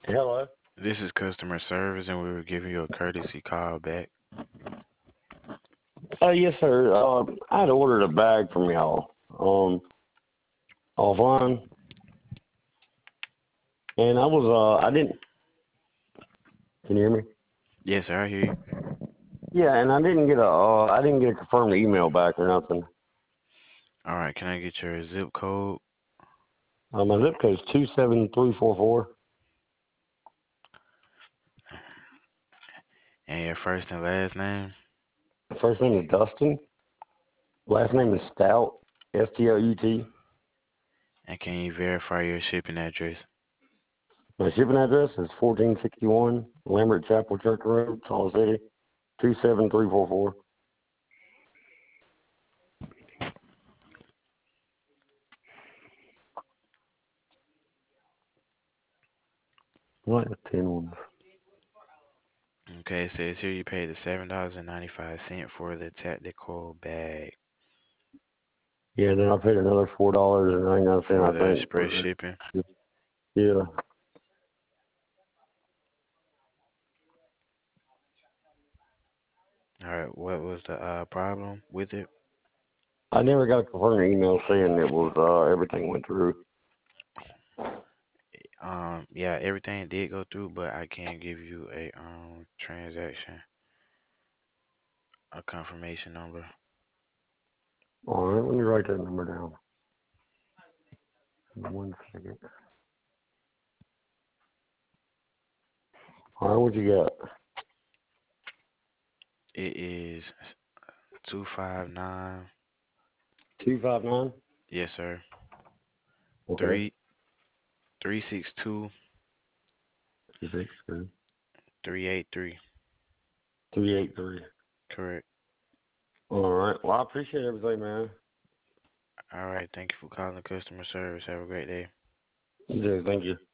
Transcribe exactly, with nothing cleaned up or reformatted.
Hello. This is customer service, and we were giving you a courtesy call back. Uh, yes, sir. Uh, I had ordered a bag from y'all um offline, and I was uh I didn't. Can you hear me? Yes, sir, I hear you. Yeah, and I didn't get a uh I didn't get a confirmed email back or nothing. All right, can I get your zip code Uh, my zip code is two seven three four four. and your first and last name? First name is Dustin. Last name is Stout. S T O U T. And can you verify your shipping address? My shipping address is fourteen sixty one Lambert Chapel Church Road, Salt City, two seven three four four. What the ten ones? Okay, it says here you paid the seven dollars and ninety five cent for the tactical bag Yeah, then I paid another four dollars and ninety nine cent, for I the think, express for shipping. it. Yeah. All right, what was the uh, problem with it? I never got a confirmed email saying it was uh everything went through. Um, yeah, everything did go through, but I can't give you a um transaction, a confirmation number. All right, let me write that number down. One second. All right, what you got? It is two five nine. Two five nine. Yes, sir. Okay. Three three six two Two six three three eight three. three eight three. Correct. All right. Well, I appreciate everything, man. All right. Thank you for calling customer service. Have a great day. Yeah, thank you.